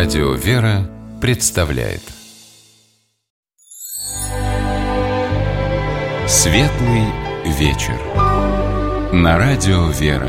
Радио «Вера» представляет Светлый вечер на Радио «Вера».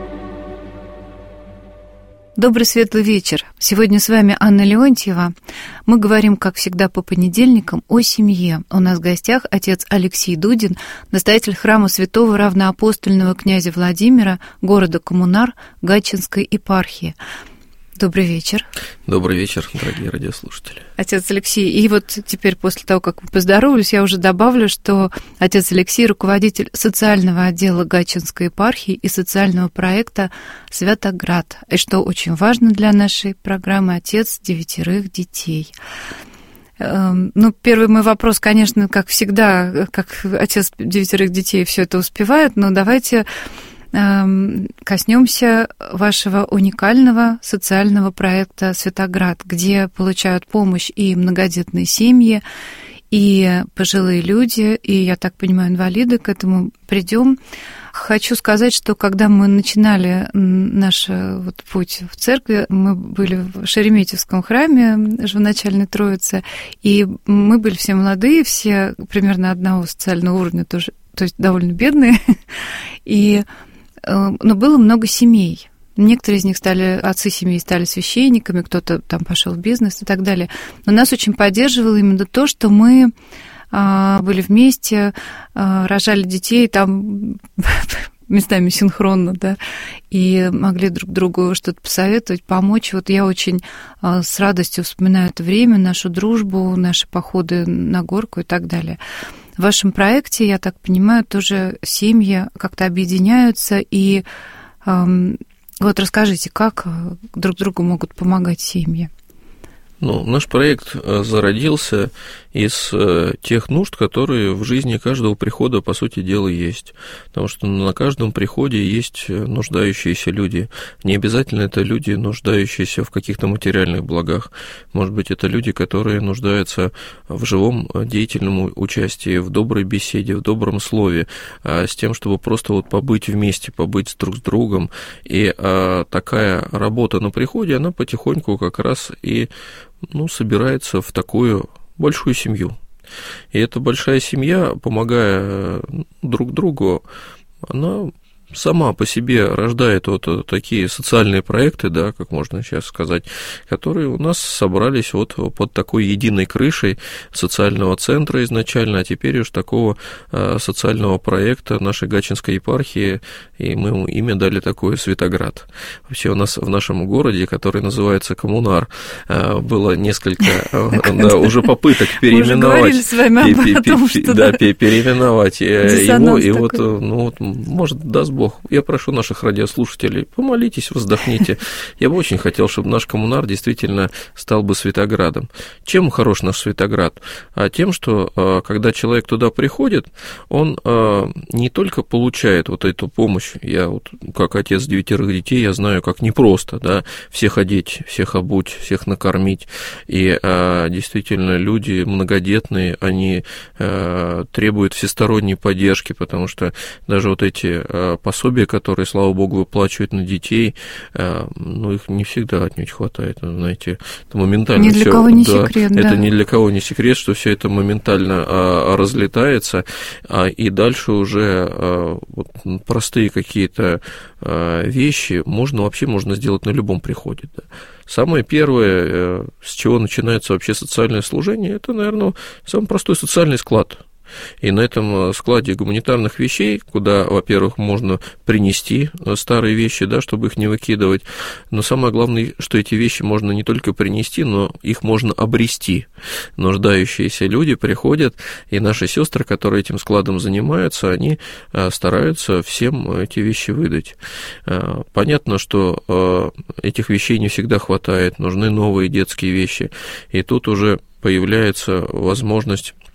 Добрый светлый вечер. Сегодня с вами Анна Леонтьева. Мы говорим, как всегда, по понедельникам о семье. У нас в гостях отец Алексей Дудин, настоятель храма святого равноапостольного князя Владимира, города Коммунар, Гатчинской епархии. Добрый вечер. Добрый вечер, дорогие радиослушатели. Отец Алексей, и вот теперь после того, как мы поздоровались, я уже добавлю, что отец Алексей руководитель социального отдела Гатчинской епархии и социального проекта «Святоград». И что очень важно для нашей программы, отец 9 детей. Ну, первый мой вопрос, конечно, как всегда, как отец 9 детей все это успевает, но давайте коснемся вашего уникального социального проекта «Святоград», где получают помощь и многодетные семьи, и пожилые люди, и, я так понимаю, инвалиды. К этому придем. Хочу сказать, что когда мы начинали наш путь в церкви, мы были в Шереметьевском храме Живоначальной Троицы, и мы были все молодые, все примерно одного социального уровня, тоже, то есть довольно бедные, но было много семей. Некоторые из них отцы семьи стали священниками, кто-то там пошел в бизнес и так далее. Но нас очень поддерживало именно то, что мы были вместе, рожали детей там местами синхронно, да, и могли друг другу что-то посоветовать, помочь. Вот я очень с радостью вспоминаю это время, нашу дружбу, наши походы на горку и так далее. В вашем проекте, я так понимаю, тоже семьи как-то объединяются, и вот расскажите, как друг другу могут помогать семьи? Ну, наш проект зародился из тех нужд, которые в жизни каждого прихода, по сути дела, есть. Потому что на каждом приходе есть нуждающиеся люди. Не обязательно это люди, нуждающиеся в каких-то материальных благах. Может быть, это люди, которые нуждаются в живом деятельном участии, в доброй беседе, в добром слове, с тем, чтобы просто вот побыть вместе, побыть друг с другом. И такая работа на приходе, она потихоньку как раз и собирается в такую большую семью. И эта большая семья, помогая друг другу, она сама по себе рождает вот такие социальные проекты, да, как можно сейчас сказать, которые у нас собрались вот под такой единой крышей социального центра изначально, а теперь уж такого социального проекта нашей Гатчинской епархии, и мы ему имя дали такое «Святоград». Вообще у нас в нашем городе, который называется Коммунар, было несколько уже попыток переименовать его, и вот, может, даст Бог. Я прошу наших радиослушателей, помолитесь, вздохните. Я бы очень хотел, чтобы наш Коммунар действительно стал бы Святоградом. Чем хорош наш Святоград? Тем, что когда человек туда приходит, он не только получает вот эту помощь, я вот как отец 9 детей, я знаю, как непросто, да, всех одеть, всех обуть, всех накормить, и действительно люди многодетные, они требуют всесторонней поддержки, потому что даже вот эти пособия, которые, слава богу, выплачивают на детей, их не всегда отнюдь хватает, знаете, это моментально ни для всё, кого не секрет, да. Это ни для кого не секрет, что все это моментально разлетается, и дальше уже вот простые какие-то вещи можно сделать на любом приходе, да. Самое первое, с чего начинается вообще социальное служение, это, наверное, самый простой социальный склад. И на этом складе гуманитарных вещей, куда, во-первых, можно принести старые вещи, да, чтобы их не выкидывать, но самое главное, что эти вещи можно не только принести, но их можно обрести. Нуждающиеся люди приходят, и наши сестры, которые этим складом занимаются, они стараются всем эти вещи выдать. Понятно, что этих вещей не всегда хватает, нужны новые детские вещи, и тут уже появляется возможность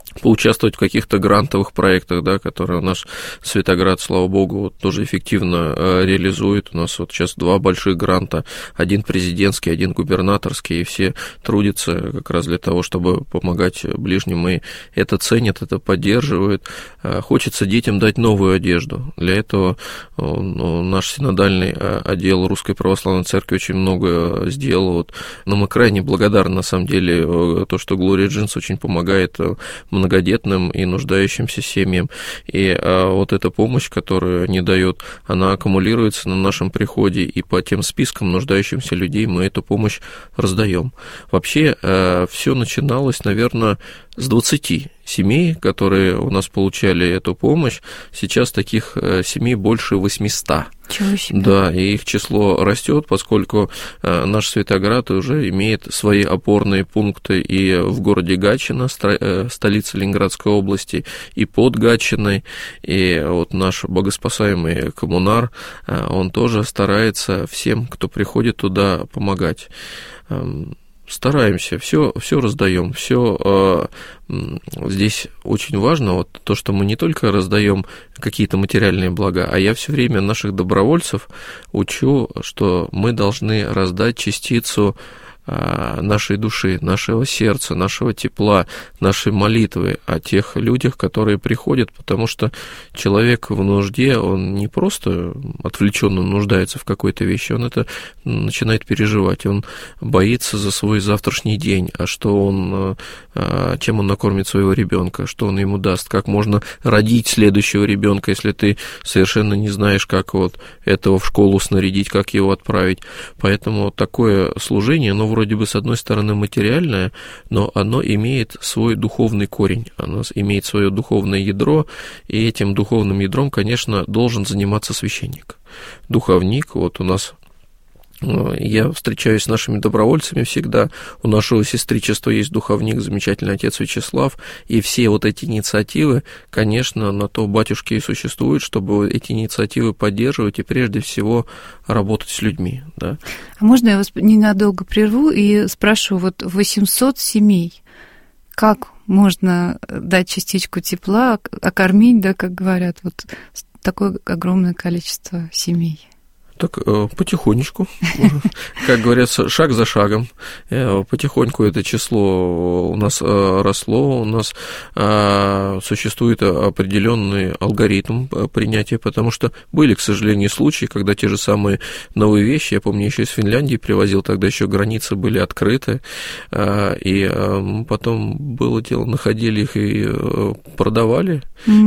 поучаствовать в каких-то грантовых проектах, да, которые наш Светоград, слава богу, вот, тоже эффективно реализует. У нас вот сейчас 2 больших гранта, один президентский, один губернаторский, и все трудятся как раз для того, чтобы помогать ближним, и это ценят, это поддерживают. Хочется детям дать новую одежду. Для этого наш синодальный отдел Русской Православной Церкви очень много сделал. Вот. Но мы крайне благодарны, на самом деле, то, что Gloria Jeans очень помогает многодетным и нуждающимся семьям. И вот эта помощь, которую они дают, она аккумулируется на нашем приходе, и по тем спискам нуждающимся людей мы эту помощь раздаем. Вообще, все начиналось, наверное, с 20 семей, которые у нас получали эту помощь. Сейчас таких семей больше 800. Чего себе? Да, и их число растет, поскольку наш Светоград уже имеет свои опорные пункты и в городе Гатчина, столице Ленинградской области, и под Гатчиной. И вот наш богоспасаемый коммунар, он тоже старается всем, кто приходит туда, помогать. Стараемся, все раздаем, все здесь очень важно, вот то, что мы не только раздаем какие-то материальные блага, а я все время наших добровольцев учу, что мы должны раздать частицу нашей души, нашего сердца, нашего тепла, нашей молитвы о тех людях, которые приходят, потому что человек в нужде, он не просто отвлеченно нуждается в какой-то вещи, он это начинает переживать, он боится за свой завтрашний день, чем он накормит своего ребенка, что он ему даст, как можно родить следующего ребенка, если ты совершенно не знаешь, как вот этого в школу снарядить, как его отправить. Поэтому такое служение, оно вроде бы с одной стороны материальное, но оно имеет свой духовный корень, оно имеет свое духовное ядро, и этим духовным ядром, конечно, должен заниматься священник. Духовник, вот у нас я встречаюсь с нашими добровольцами всегда. У нашего сестричества есть духовник, замечательный отец Вячеслав. И все вот эти инициативы, конечно, на то батюшки и существуют, чтобы эти инициативы поддерживать и прежде всего работать с людьми. Да. А можно я вас ненадолго прерву и спрошу, вот 800 семей, как можно дать частичку тепла, окормить, да, как говорят, вот такое огромное количество семей? Так, потихонечку, как говорят, шаг за шагом. Потихоньку это число у нас росло, у нас существует определенный алгоритм принятия, потому что были, к сожалению, случаи, когда те же самые новые вещи, я помню, еще из Финляндии привозил, тогда еще границы были открыты, и потом было дело, находили их и продавали,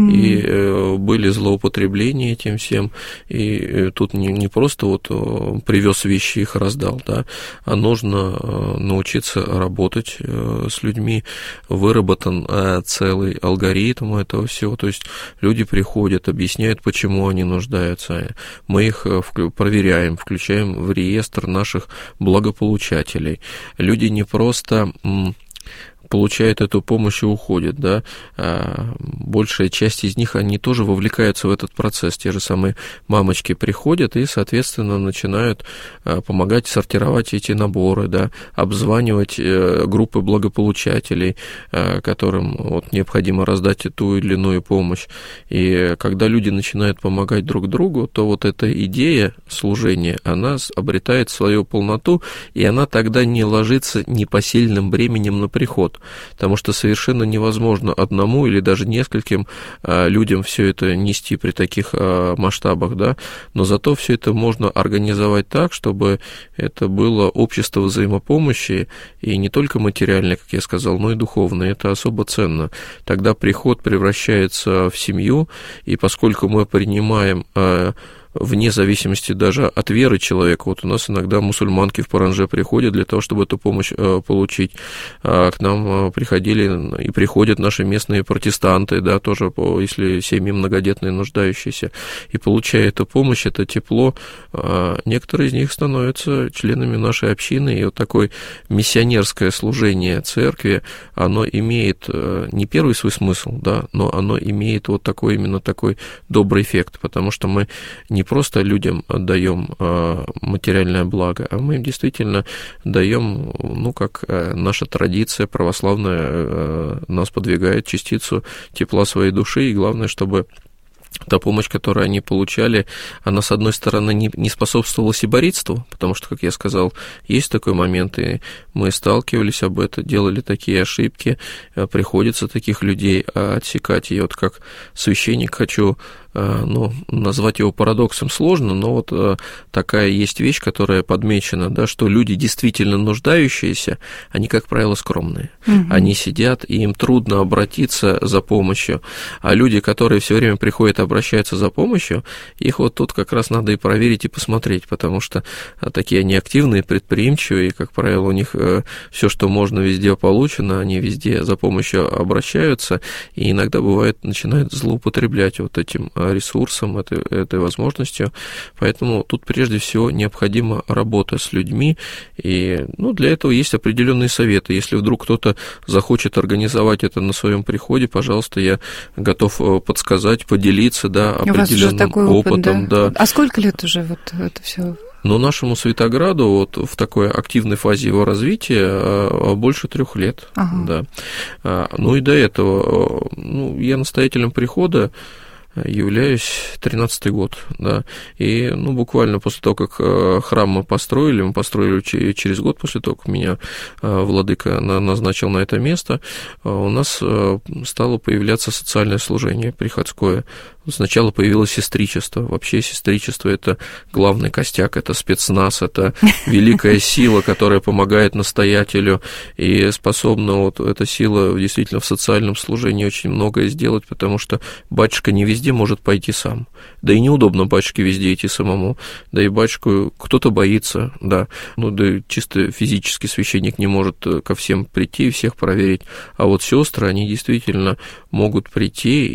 и были злоупотребления этим всем, и тут не просто вот привез вещи, их раздал, да, а нужно научиться работать с людьми, выработан целый алгоритм этого всего, то есть люди приходят, объясняют, почему они нуждаются, мы их проверяем, включаем в реестр наших благополучателей. Люди не просто получают эту помощь и уходят, да, большая часть из них, они тоже вовлекаются в этот процесс, те же самые мамочки приходят и, соответственно, начинают помогать сортировать эти наборы, да, обзванивать группы благополучателей, которым вот необходимо раздать ту или иную помощь, и когда люди начинают помогать друг другу, то вот эта идея служения, она обретает свою полноту, и она тогда не ложится непосильным бременем на приход, потому что совершенно невозможно одному или даже нескольким людям все это нести при таких масштабах, да, но зато все это можно организовать так, чтобы это было общество взаимопомощи, и не только материальное, как я сказал, но и духовное, это особо ценно. Тогда приход превращается в семью, и поскольку мы принимаем вне зависимости даже от веры человека. Вот у нас иногда мусульманки в Паранже приходят для того, чтобы эту помощь получить. К нам приходили и приходят наши местные протестанты, да, тоже, если семьи многодетные, нуждающиеся. И получая эту помощь, это тепло, некоторые из них становятся членами нашей общины. И вот такое миссионерское служение церкви, оно имеет не первый свой смысл, да, но оно имеет вот такой, именно такой добрый эффект, потому что мы не не просто людям отдаем материальное благо, а мы им действительно даем, как наша традиция православная нас подвигает, частицу тепла своей души, и главное, чтобы та помощь, которую они получали, она, с одной стороны, не способствовала сиборитству, потому что, как я сказал, есть такой момент, и мы сталкивались об этом, делали такие ошибки, приходится таких людей отсекать. И вот как священник хочу назвать его парадоксом сложно, но вот такая есть вещь, которая подмечена, да, что люди, действительно нуждающиеся, они, как правило, скромные. Они сидят, и им трудно обратиться за помощью. А люди, которые все время приходят и обращаются за помощью, их вот тут как раз надо и проверить, и посмотреть, потому что такие они активные, предприимчивые, и, как правило, у них все, что можно, везде получено, они везде за помощью обращаются, и иногда, бывает, начинают злоупотреблять вот этим ресурсом, этой возможностью. Поэтому тут прежде всего необходима работа с людьми, и для этого есть определенные советы. Если вдруг кто-то захочет организовать это на своем приходе, пожалуйста, я готов подсказать, поделиться, да, определенным опытом. Да. А сколько лет уже вот это все? Нашему Светограду вот в такой активной фазе его развития больше 3 лет. Да. И до этого я настоятелем прихода являюсь 13-й год, да, и, буквально после того, как храм мы построили через год после того, как меня владыка назначил на это место, у нас стало появляться социальное служение приходское. Сначала появилось сестричество. Вообще сестричество – это главный костяк, это спецназ, это великая сила, которая помогает настоятелю, и способна эта сила действительно в социальном служении очень многое сделать, потому что батюшка не везде может пойти сам. Да и неудобно батюшке везде идти самому. Да и батюшку кто-то боится, да. Да чисто физически священник не может ко всем прийти и всех проверить. А вот сестры, они действительно могут прийти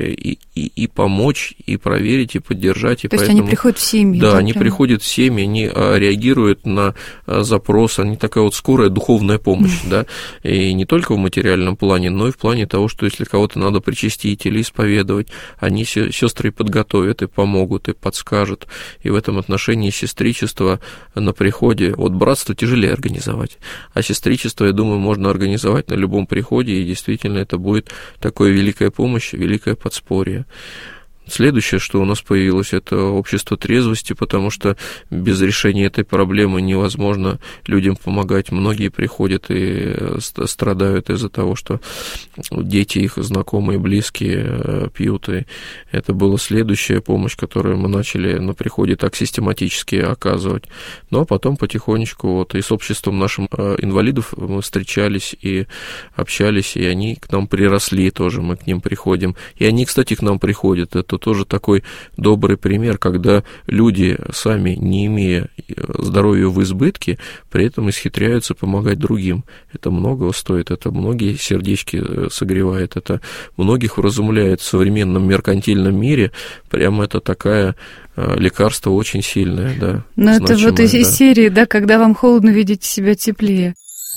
и помочь, и проверить, и поддержать. То есть они приходят в семьи? Да, они приходят в семьи, они реагируют на запрос, они такая скорая духовная помощь, да, и не только в материальном плане, но и в плане того, что если кого-то надо причастить или исповедовать, они сестры подготовят, и помогут, и подскажут, и в этом отношении сестричество на приходе, братство тяжелее организовать, а сестричество, я думаю, можно организовать на любом приходе, и действительно это будет такое великая помощь, великое подспорье. Следующее, что у нас появилось, это общество трезвости, потому что без решения этой проблемы невозможно людям помогать. Многие приходят и страдают из-за того, что дети их, знакомые, близкие пьют. И это была следующая помощь, которую мы начали на приходе так систематически оказывать. А потом потихонечку и с обществом нашим инвалидов мы встречались и общались, и они к нам приросли тоже, мы к ним приходим. И они, кстати, к нам приходят. Это тоже такой добрый пример, когда люди, сами не имея здоровья в избытке, при этом исхитряются помогать другим. Это многого стоит, это многие сердечки согревает, это многих вразумляет в современном меркантильном мире. Прямо это такая лекарство очень сильное, да. Но это из серии, да, когда вам холодно, видите себя теплее.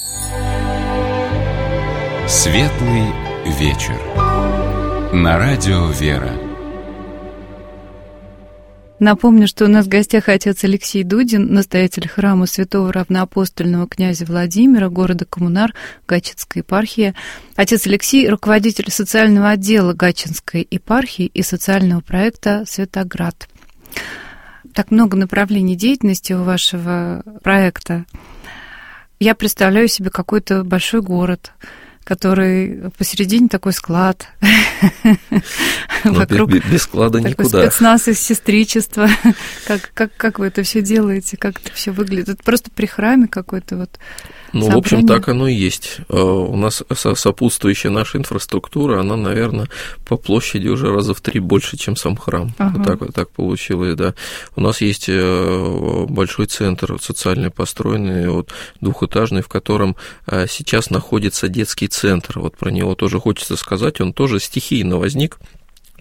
Светлый вечер. На радио «Вера». Напомню, что у нас в гостях отец Алексей Дудин, настоятель храма святого равноапостольного князя Владимира, города Коммунар, Гатчинской епархии. Отец Алексей – руководитель социального отдела Гатчинской епархии и социального проекта «Светоград». Так много направлений деятельности у вашего проекта. Я представляю себе какой-то большой город, который посередине такой склад. Вокруг без склада никуда. Такой спецназ из сестричества. Как вы это все делаете? Как это все выглядит? Это просто при храме какой-то в общем, так оно и есть. У нас сопутствующая наша инфраструктура, она, наверное, по площади уже раза в 3 больше, чем сам храм. Вот так получилось, да. У нас есть большой центр социальный построенный, двухэтажный, в котором сейчас находится детский центр. Про него тоже хочется сказать, он тоже стихийно возник.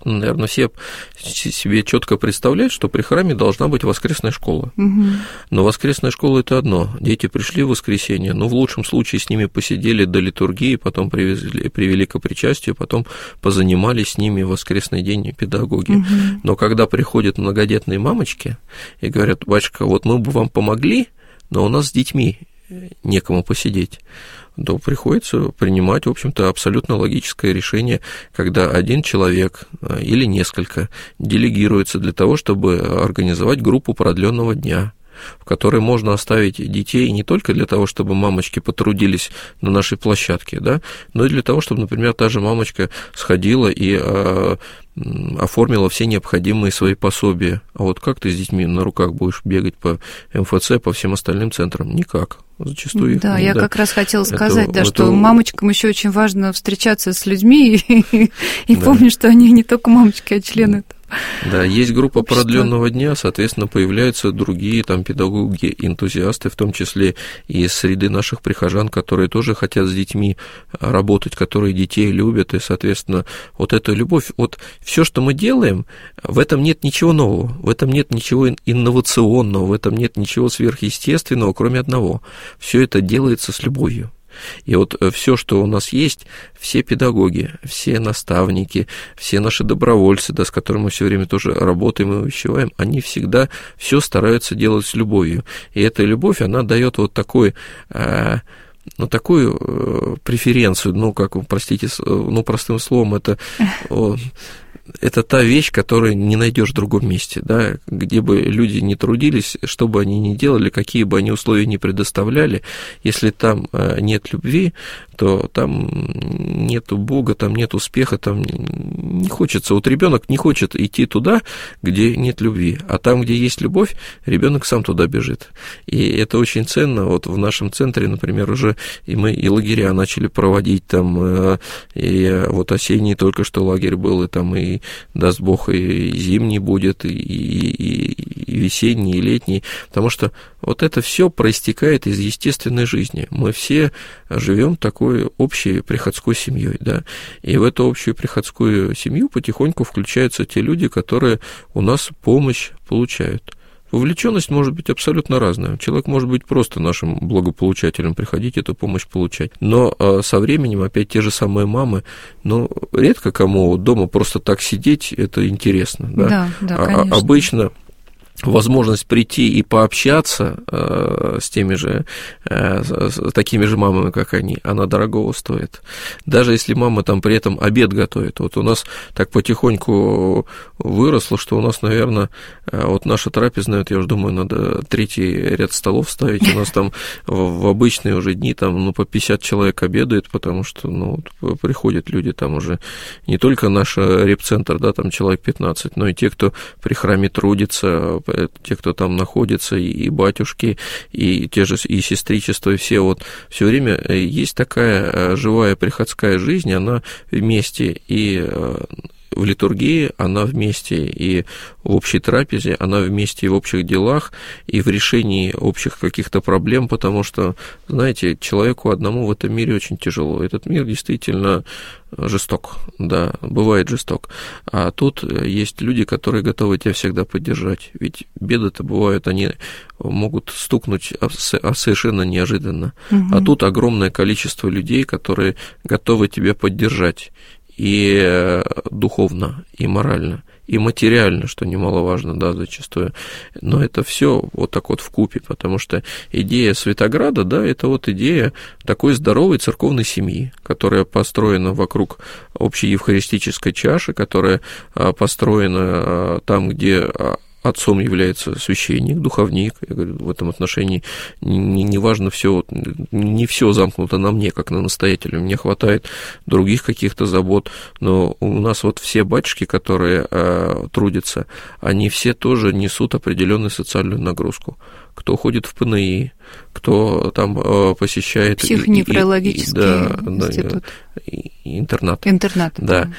наверное, все себе четко представляют, что при храме должна быть воскресная школа. Но воскресная школа – это одно. Дети пришли в воскресенье, в лучшем случае с ними посидели до литургии, потом привели к причастию, потом позанимались с ними в воскресный день педагоги. Но когда приходят многодетные мамочки и говорят: батюшка, вот мы бы вам помогли, но у нас с детьми некому посидеть, то приходится принимать, в общем-то, абсолютно логическое решение, когда один человек или несколько делегируется для того, чтобы организовать группу продленного дня, в которой можно оставить детей не только для того, чтобы мамочки потрудились на нашей площадке, да, но и для того, чтобы, например, та же мамочка сходила и оформила все необходимые свои пособия. А вот как ты с детьми на руках будешь бегать по МФЦ, по всем остальным центрам? Никак. Зачастую их. Да, я как раз хотела сказать, что мамочкам еще очень важно встречаться с людьми и помнить, что они не только мамочки, а члены. Да, есть группа продленного дня, соответственно, появляются другие там педагоги, энтузиасты, в том числе и из среды наших прихожан, которые тоже хотят с детьми работать, которые детей любят, и, соответственно, вот эта любовь, вот все, что мы делаем, в этом нет ничего нового, в этом нет ничего инновационного, в этом нет ничего сверхъестественного, кроме одного. Все это делается с любовью. И вот все, что у нас есть, все педагоги, все наставники, все наши добровольцы, да, с которыми мы все время тоже работаем и увещеваем, они всегда все стараются делать с любовью. И эта любовь, она дает вот такой... такую преференцию, простите, простым словом, это та вещь, которую не найдешь в другом месте, да, где бы люди не трудились, что бы они ни делали, какие бы они условия ни предоставляли, если там нет любви, то там нет Бога, там нет успеха, там не хочется. Вот ребенок не хочет идти туда, где нет любви, а там, где есть любовь, ребенок сам туда бежит. И это очень ценно. Вот в нашем центре, например, уже мы и лагеря начали проводить там, и вот осенний только что лагерь был, и там и, даст Бог, и зимний будет, и весенний, и летний, потому что вот это все проистекает из естественной жизни. Мы все живем такой общей приходской семьей, да, и в эту общую приходскую семью потихоньку включаются те люди, которые у нас помощь получают. Вовлеченность может быть абсолютно разная. Человек может быть просто нашим благополучателем, приходить эту помощь получать. Но со временем опять те же самые мамы, редко кому дома просто так сидеть, это интересно. Да, конечно. Обычно возможность прийти и пообщаться с теми же, с такими же мамами, как они, она дорогого стоит. Даже если мама там при этом обед готовит. Вот у нас так потихоньку выросло, что у нас, наверное, вот наша трапезная, я уже думаю, надо третий ряд столов ставить. У нас там в обычные уже дни там, по 50 человек обедает, потому что, приходят люди там уже, не только наш репцентр, да, там человек 15, но и те, кто при храме трудится, те, кто там находится, и батюшки, и те же и сестричества, и все время есть такая живая приходская жизнь, она вместе и в литургии, она вместе и в общей трапезе, она вместе и в общих делах, и в решении общих каких-то проблем, потому что, знаете, человеку одному в этом мире очень тяжело. Этот мир действительно жесток, да, бывает жесток. А тут есть люди, которые готовы тебя всегда поддержать. Ведь беды-то бывают, они могут стукнуть совершенно неожиданно. А тут огромное количество людей, которые готовы тебя поддержать. И духовно, и морально, и материально, что немаловажно, да, зачастую. Но это все вот так вот вкупе, потому что идея Святограда, да, это вот идея такой здоровой церковной семьи, которая построена вокруг общей евхаристической чаши, которая построена там, где отцом является священник, духовник. Я говорю, в этом отношении не важно все, не все замкнуто на мне, как на настоятеле. Мне хватает других каких-то забот, но у нас вот все батюшки, которые трудятся, они все тоже несут определенную социальную нагрузку. Кто ходит в ПНИ, кто там посещает психоневрологический институт. Интернат. Да.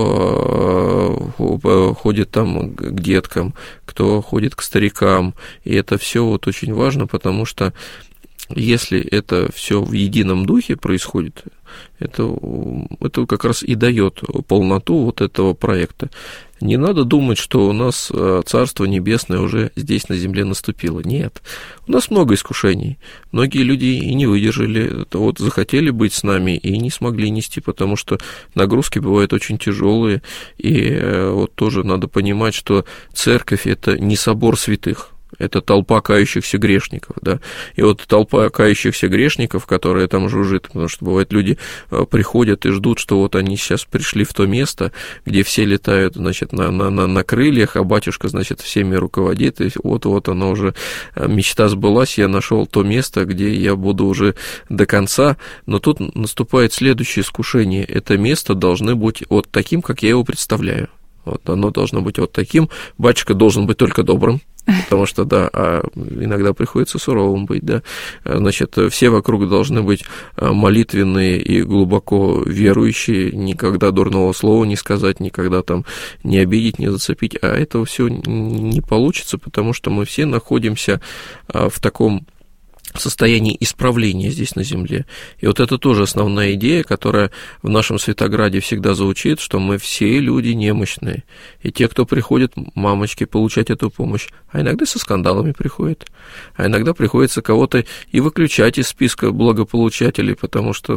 Кто ходит там к деткам, кто ходит к старикам. И это все вот очень важно, потому что если это все в едином духе происходит, это как раз и дает полноту вот этого проекта. Не надо думать, что у нас Царство Небесное уже здесь на земле наступило. Нет. У нас много искушений. Многие люди и не выдержали, вот захотели быть с нами и не смогли нести, потому что нагрузки бывают очень тяжелые. И вот тоже надо понимать, что церковь – это не собор святых. Это толпа кающихся грешников, да, и вот толпа кающихся грешников, которая там жужжит, потому что бывает, люди приходят и ждут, что вот они сейчас пришли в то место, где все летают, значит, на крыльях, а батюшка, значит, всеми руководит, и вот она уже, мечта сбылась, я нашел то место, где я буду уже до конца, но тут наступает следующее искушение, это место должно быть вот таким, как я его представляю, вот оно должно быть вот таким, батюшка должен быть только добрым, потому что, да, иногда приходится суровым быть, да, значит, все вокруг должны быть молитвенные и глубоко верующие, никогда дурного слова не сказать, никогда там не обидеть, не зацепить, а этого все не получится, потому что мы все находимся в таком состоянии исправления здесь на земле. И вот это тоже основная идея, которая в нашем Святограде всегда звучит, что мы все люди немощные. И те, кто приходят, мамочки, получать эту помощь, а иногда со скандалами приходят, а иногда приходится кого-то и выключать из списка благополучателей, потому что,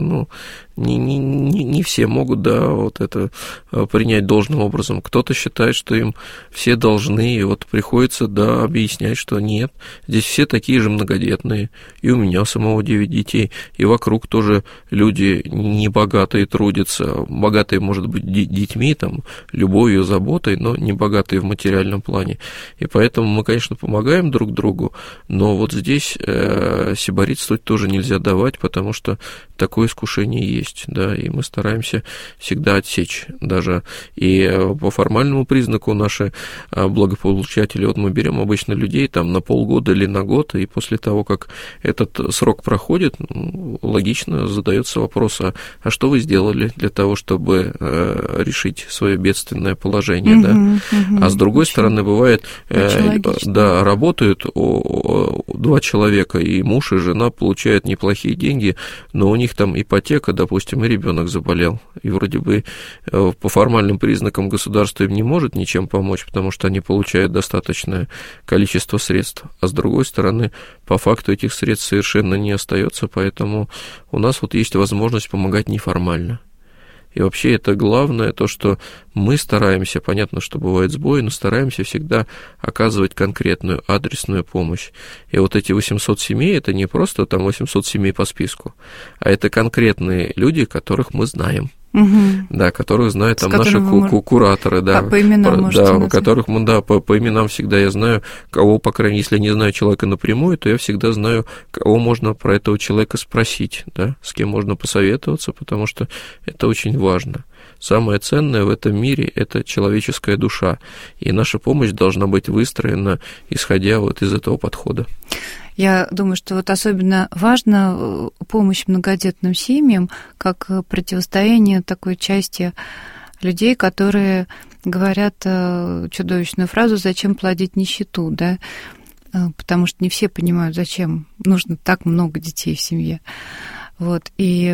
не все могут, да, вот это принять должным образом. Кто-то считает, что им все должны, и вот приходится, да, объяснять, что нет, здесь все такие же многодетные, и у меня самого 9 детей, и вокруг тоже люди небогатые трудятся, богатые, может быть, детьми, там, любовью, заботой, но не богатые в материальном плане. И поэтому мы, конечно, помогаем друг другу, но вот здесь сиборитствовать тоже нельзя давать, потому что такое искушение есть, да, и мы стараемся всегда отсечь даже. И по формальному признаку наши благополучатели, вот мы берем обычно людей там на полгода или на год, и после того, как этот срок проходит, логично задается вопрос, а что вы сделали для того, чтобы решить свое бедственное положение, да? А с другой стороны, бывает, да, работают 2 человека, и муж и жена получают неплохие деньги, но у них там ипотека, допустим, и ребенок заболел, и вроде бы по формальным признакам государство им не может ничем помочь, потому что они получают достаточное количество средств, а с другой стороны, по факту этих средств совершенно не остается, поэтому у нас вот есть возможность помогать неформально. И вообще это главное, то, что мы стараемся, понятно, что бывает сбои, но стараемся всегда оказывать конкретную адресную помощь. И вот эти 800 семей, это не просто там 800 семей по списку, а это конкретные люди, которых мы знаем. Да, которых знают там наши кураторы, да, по именам да, которых мы, да, по именам всегда я знаю, кого, по крайней мере, если я не знаю человека напрямую, то я всегда знаю, кого можно про этого человека спросить, да, с кем можно посоветоваться, потому что это очень важно. Самое ценное в этом мире – это человеческая душа, и наша помощь должна быть выстроена, исходя вот из этого подхода. Я думаю, что вот особенно важна помощь многодетным семьям, как противостояние такой части людей, которые говорят чудовищную фразу «зачем плодить нищету?», да? Потому что не все понимают, зачем нужно так много детей в семье. Вот. И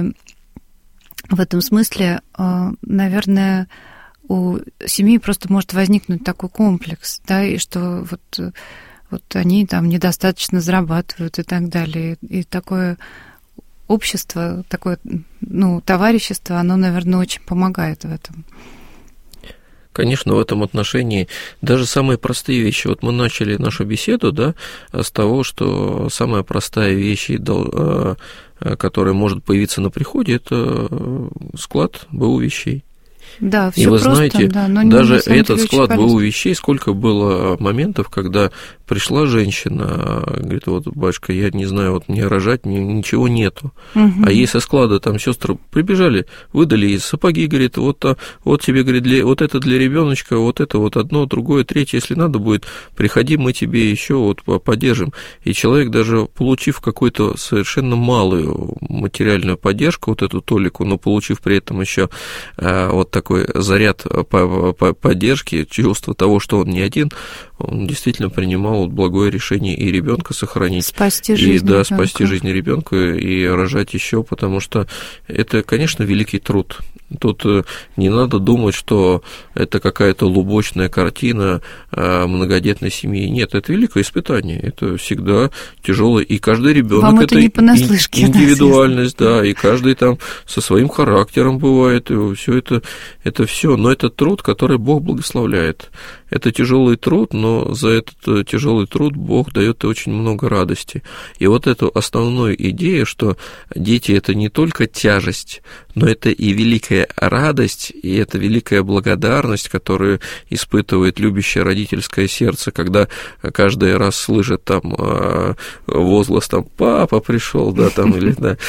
в этом смысле, наверное, у семьи просто может возникнуть такой комплекс, да, и что вот они там недостаточно зарабатывают и так далее. И такое общество, такое, товарищество, оно, наверное, очень помогает в этом. Конечно, в этом отношении даже самые простые вещи. Вот мы начали нашу беседу, да, с того, что самая простая вещь, которая может появиться на приходе, это склад БУ вещей. Да, все и вы просто, знаете, да, но даже этот склад БУ вещей, сколько было моментов, когда пришла женщина, говорит, вот, батюшка, я не знаю, вот мне рожать, ничего нету. А ей со склада там сестры прибежали, выдали ей сапоги, говорит, вот тебе, говорит, вот это для ребеночка, вот это вот одно, другое, третье, если надо будет, приходи, мы тебе еще вот поддержим. И человек, даже получив какую-то совершенно малую материальную поддержку, вот эту толику, но получив при этом еще вот такой заряд поддержки, чувство того, что он не один, он действительно принимал благое решение и ребенка сохранить, спасти жизнь ребенка. Спасти жизнь ребенка и рожать еще, потому что это, конечно, великий труд. Тут не надо думать, что это какая-то лубочная картина многодетной семьи. Нет, это великое испытание. Это всегда тяжелое. И каждый ребенок это не понаслышке, индивидуальность, да, и каждый там со своим характером бывает. И все это все. Но это труд, который Бог благословляет. Это тяжелый труд, но за этот тяжелый труд Бог дает очень много радости. И вот эту основную идею, что дети это не только тяжесть, но это и великая радость, и это великая благодарность, которую испытывает любящее родительское сердце, когда каждый раз слышит там возглас там «папа пришел», да, там, или да,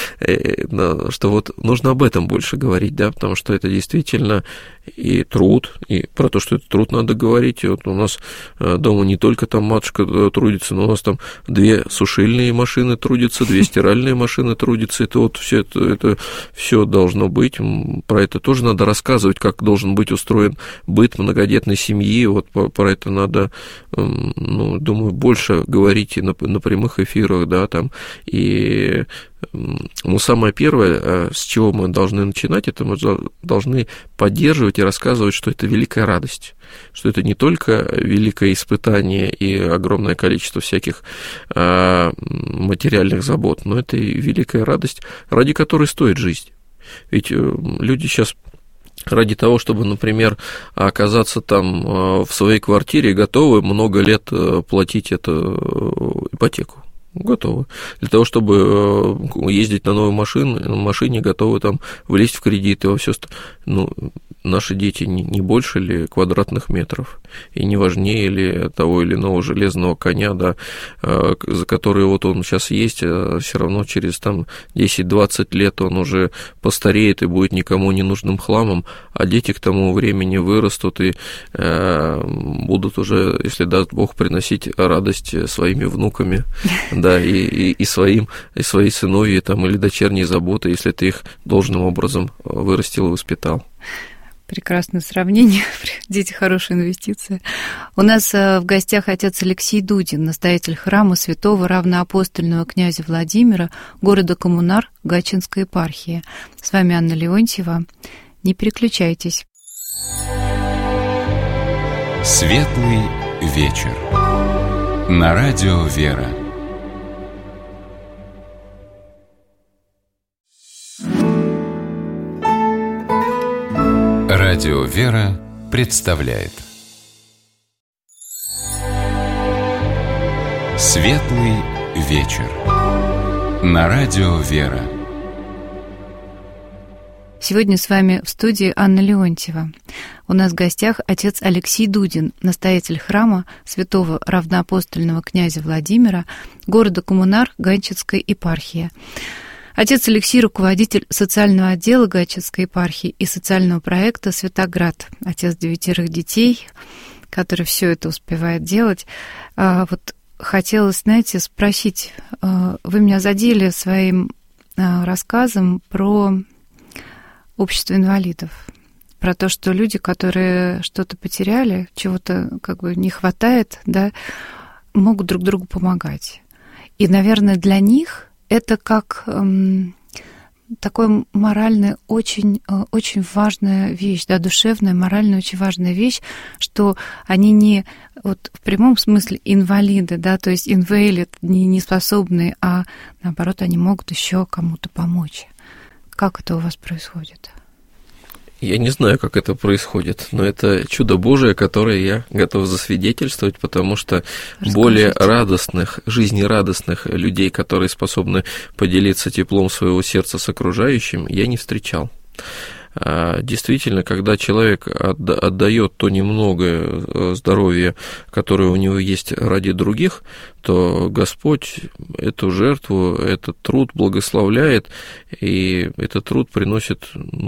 что вот нужно об этом больше говорить, да, потому что это действительно и труд, и про то, что это труд, надо говорить. И вот у нас дома не только там матушка трудится, но у нас там 2 сушильные машины трудятся, 2 стиральные машины трудятся. Это вот все это все должно быть. Про это тоже надо рассказывать, как должен быть устроен быт многодетной семьи. Вот про это надо, ну, думаю, больше говорить и на прямых эфирах, да, там. И ну, самое первое, с чего мы должны начинать, это мы должны поддерживать и рассказывать, что это великая радость, что это не только великое испытание и огромное количество всяких материальных забот, но это и великая радость, ради которой стоит жизнь. Ведь люди сейчас ради того, чтобы, например, оказаться там в своей квартире, готовы много лет платить эту ипотеку. Готовы. Для того, чтобы ездить на новой машине, готовы там влезть в кредит и во все. Ну, наши дети не больше ли квадратных метров, и не важнее ли того или иного железного коня, да, за который вот он сейчас есть, а все равно через там 10-20 лет он уже постареет и будет никому не нужным хламом, а дети к тому времени вырастут и будут уже, если даст Бог, приносить радость своими внуками, да, и свои сыновья там, или дочерние заботы, если ты их должным образом вырастил и воспитал. Прекрасное сравнение. Дети — хорошая инвестиция. У нас в гостях отец Алексей Дудин, настоятель храма святого равноапостольного князя Владимира, города Коммунар, Гатчинской епархии. С вами Анна Леонтьева. Не переключайтесь. Светлый вечер. На радио «Вера». Радио «Вера» представляет Светлый вечер. На радио «Вера». Сегодня с вами в студии Анна Леонтьева. У нас в гостях отец Алексей Дудин, настоятель храма святого равноапостольного князя Владимира, города Коммунар, Гатчинской епархии. Отец Алексей — руководитель социального отдела Гатчинской епархии и социального проекта «Святоград», отец 9 детей, который все это успевает делать. Вот хотелось, знаете, спросить, вы меня задели своим рассказом про общество инвалидов, про то, что люди, которые что-то потеряли, чего-то как бы не хватает, да, могут друг другу помогать. И, наверное, для них это как такая моральная, очень, очень важная вещь, да, душевная, моральная, очень важная вещь, что они не вот в прямом смысле инвалиды, да, то есть инвалид, не способные, а наоборот, они могут еще кому-то помочь. Как это у вас происходит? Я не знаю, как это происходит, но это чудо Божие, которое я готов засвидетельствовать, потому что более радостных, жизнерадостных людей, которые способны поделиться теплом своего сердца с окружающим, я не встречал. Действительно, когда человек отдает то немногое здоровье, которое у него есть ради других, то Господь эту жертву, этот труд благословляет, и этот труд приносит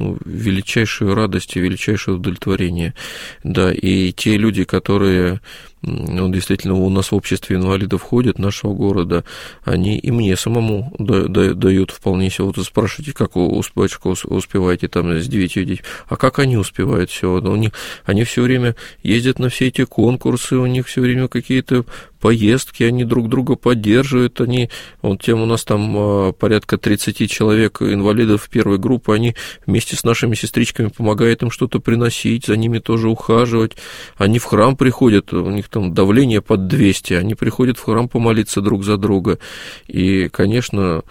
величайшую радость и величайшее удовлетворение. Да, и те люди, которые действительно у нас в обществе инвалидов ходят нашего города, они и мне самому дают вполне себе. Вот вы спрашиваете, как батюшка успеваете там с 9, а как они успевают все? Они все время ездят на все эти конкурсы, у них все время какие-то поездки, они друг друга поддерживают, тем у нас там порядка 30 человек инвалидов первой группы, они вместе с нашими сестричками помогают им что-то приносить, за ними тоже ухаживать, они в храм приходят, у них там давление под 200, они приходят в храм помолиться друг за друга, и, конечно,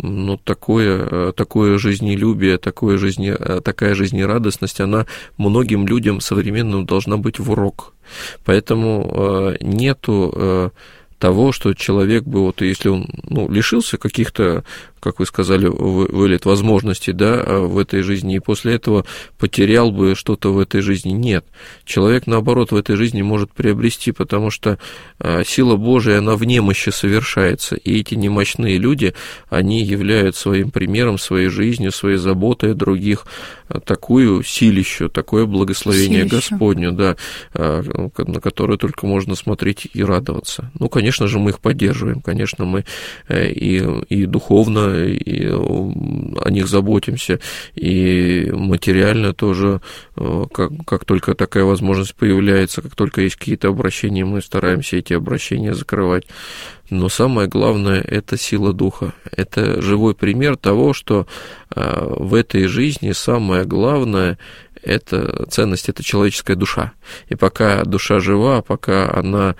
такое жизнелюбие, такая жизнерадостность, она многим людям современным должна быть в урок. Поэтому нету того, что человек бы, если он лишился каких-то, как вы сказали, вылет возможностей, в этой жизни, и после этого потерял бы что-то в этой жизни. Нет. Человек, наоборот, в этой жизни может приобрести, потому что сила Божия, она в немощи совершается, и эти немощные люди, они являют своим примером, своей жизнью, своей заботой о других такую силищу, такое благословение Господню, на которое только можно смотреть и радоваться. Конечно же, мы их поддерживаем, конечно, мы и духовно и о них заботимся, и материально тоже, как только такая возможность появляется, как только есть какие-то обращения, мы стараемся эти обращения закрывать. Но самое главное – это сила духа. Это живой пример того, что в этой жизни самое главное – это ценность, это человеческая душа. И пока душа жива, пока она,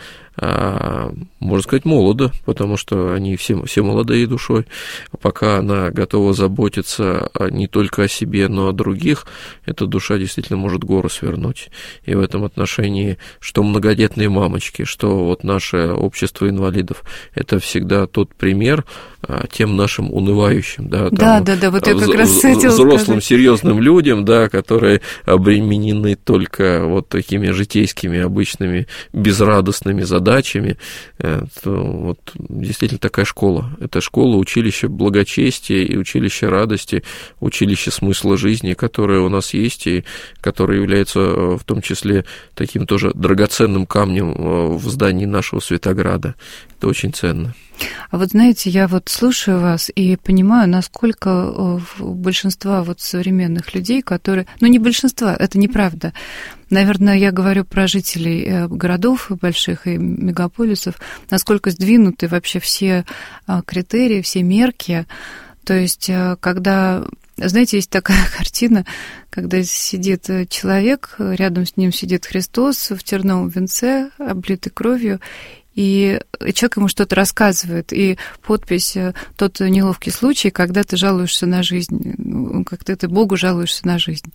можно сказать, молода, потому что они все молодые душой, пока она готова заботиться не только о себе, но и о других, эта душа действительно может горы свернуть. И в этом отношении, что многодетные мамочки, что наше общество инвалидов, это всегда тот пример тем нашим унывающим, вот я как раз взрослым, серьезным людям, которые обременены только такими житейскими, обычными, безрадостными задачами, то действительно такая школа. Это школа, училище благочестия и училище радости, училище смысла жизни, которое у нас есть и которое является в том числе таким тоже драгоценным камнем в здании нашего Святограда. Это очень ценно. А знаете, я слушаю вас и понимаю, насколько большинства современных людей, которые... не большинства, это неправда. Наверное, я говорю про жителей городов больших и мегаполисов, насколько сдвинуты вообще все критерии, все мерки. То есть, когда... Знаете, есть такая картина, когда сидит человек, рядом с ним сидит Христос в терновом венце, облитый кровью, и человек ему что-то рассказывает, и подпись «Тот неловкий случай, когда ты жалуешься на жизнь», как ты Богу жалуешься на жизнь.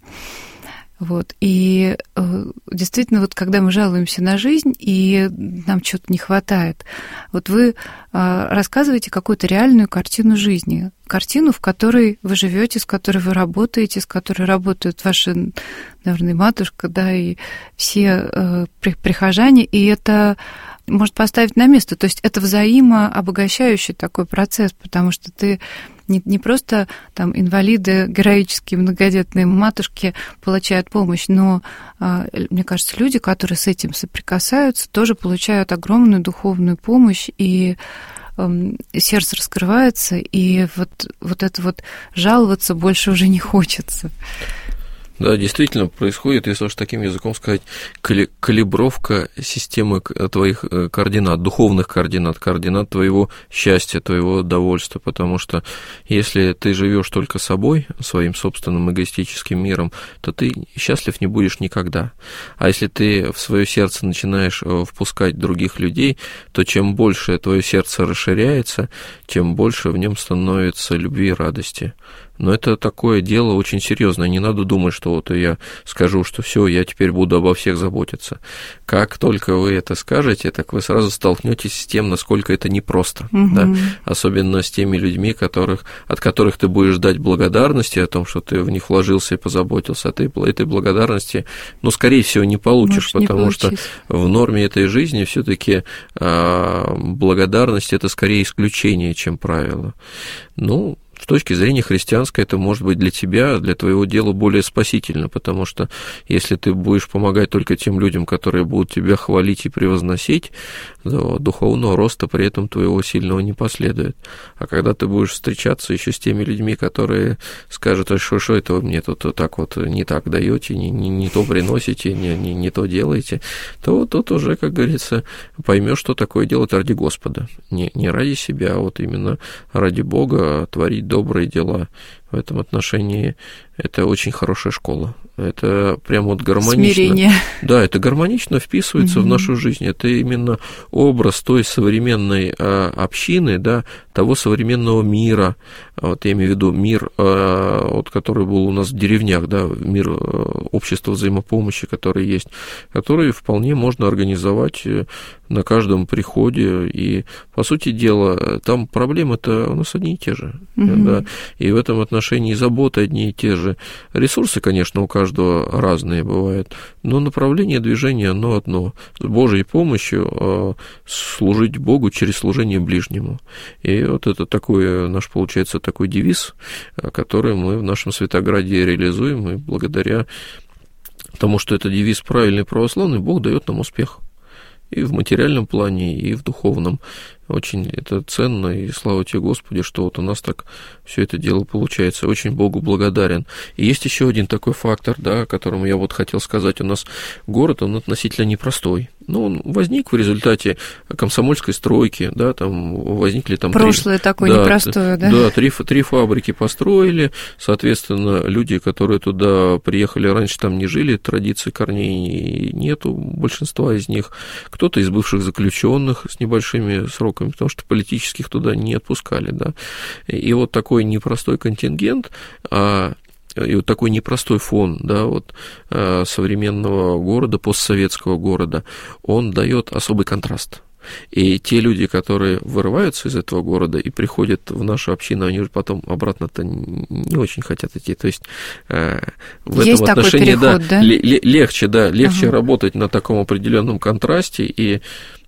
И действительно, когда мы жалуемся на жизнь, и нам чего-то не хватает, вы рассказываете какую-то реальную картину жизни, картину, в которой вы живете, с которой вы работаете, с которой работают ваши, наверное, матушка, и все прихожане, и это может поставить на место. То есть это взаимообогащающий такой процесс, потому что ты не просто инвалиды, героические многодетные матушки получают помощь, но, мне кажется, люди, которые с этим соприкасаются, тоже получают огромную духовную помощь, и сердце раскрывается, и это жаловаться больше уже не хочется. Да, действительно происходит, если уж таким языком сказать, калибровка системы твоих координат, духовных координат, координат твоего счастья, твоего довольства, потому что если ты живешь только собой, своим собственным эгоистическим миром, то ты счастлив не будешь никогда. А если ты в свое сердце начинаешь впускать других людей, то чем больше твое сердце расширяется, тем больше в нем становится любви и радости. Но это такое дело очень серьезное. Не надо думать, что я скажу, что все, я теперь буду обо всех заботиться. Как только вы это скажете, так вы сразу столкнетесь с тем, насколько это непросто. Да? Особенно с теми людьми, от которых ты будешь ждать благодарности о том, что ты в них вложился и позаботился. А ты этой благодарности, скорее всего, не получишь, потому что в норме этой жизни все-таки благодарность – это скорее исключение, чем правило. с точки зрения христианской это может быть для тебя, для твоего дела более спасительно, потому что если ты будешь помогать только тем людям, которые будут тебя хвалить и превозносить, то духовного роста при этом твоего сильного не последует. А когда ты будешь встречаться еще с теми людьми, которые скажут, что это вы мне тут так вот не так даете, не то приносите, не то делаете, то тут уже, как говорится, поймешь, что такое делать ради Господа. Не ради себя, а вот именно ради Бога творить добрые дела. В этом отношении это очень хорошая школа. Это прям вот гармонично. Смирение. Да, это гармонично вписывается в нашу жизнь. Это именно образ той современной общины, да, того современного мира. Вот я имею в виду мир, вот, который был у нас в деревнях, да, мир общества взаимопомощи, который есть, который вполне можно организовать на каждом приходе. И, по сути дела, там проблемы-то у нас одни и те же. Да, и в этом отношении заботы одни и те же. Ресурсы, конечно, у каждого разные бывают, но направление движения оно одно. С Божьей помощью служить Богу через служение ближнему. И вот это такой наш, получается, такой девиз, который мы в нашем Святограде реализуем, и благодаря тому, что это девиз правильный, православный, Бог дает нам успех. И в материальном плане, и в духовном. Очень это ценно, и слава тебе, Господи, что вот у нас так все это дело получается. Очень Богу благодарен. И есть еще один такой фактор, да, о котором я вот хотел сказать. У нас город, он относительно непростой. Ну, он возник в результате комсомольской стройки, да, там возникли там... Прошлое такое непростое, да? Да, три фабрики построили, соответственно, люди, которые туда приехали раньше, там не жили, традиций корней нету, большинства из них. Кто-то из бывших заключенных с небольшими сроками, потому что политических туда не отпускали, да. И вот такой непростой контингент, и вот такой непростой фон, да, вот, современного города, постсоветского города, он дает особый контраст. И те люди, которые вырываются из этого города и приходят в нашу общину, они уже потом обратно-то не очень хотят идти. То есть в есть этом отношении переход, да? Легче работать на таком определенном контрасте. И